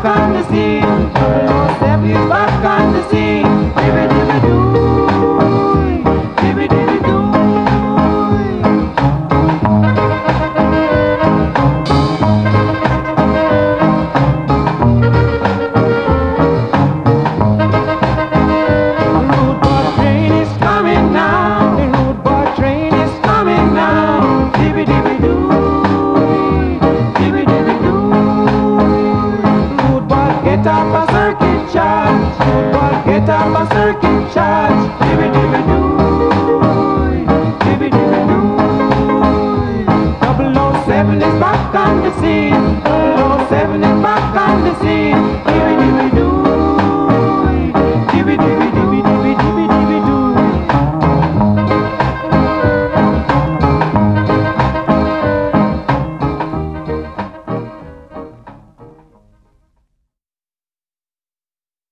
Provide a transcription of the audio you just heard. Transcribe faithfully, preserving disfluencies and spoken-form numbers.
back on the scene. Oh, step is back on the scene. Dibby dibby doo, dibby dibby doo. The road boy train is coming now. The road boy train is coming now. Dibby dibby doo, dibby dibby doo. Road boy get up a circuit charge. Road boy get up a circuit